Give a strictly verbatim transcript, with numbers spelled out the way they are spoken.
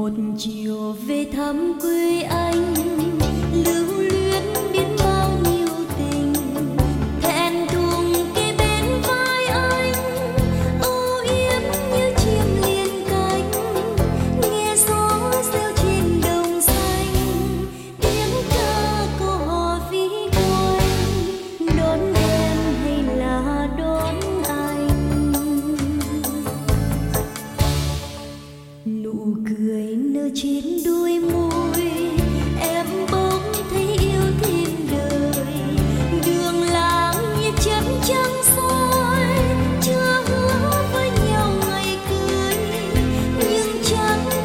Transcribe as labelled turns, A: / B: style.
A: một chiều về thăm quê anh, lưu luyến biết bao nhiêu tình, thẹn thùng kề bên vai anh, âu yếm như chim liền cánh, nghe gió reo trên đồng xanh, tiếng ca câu hò vĩ quanh, đón em hay là đón anh. Nụ cười nở trên đôi môi, em bỗng thấy yêu thêm đời. Đường làng như chấm trăng soi, chưa hứa với nhau ngày cưới, nhưng chẳng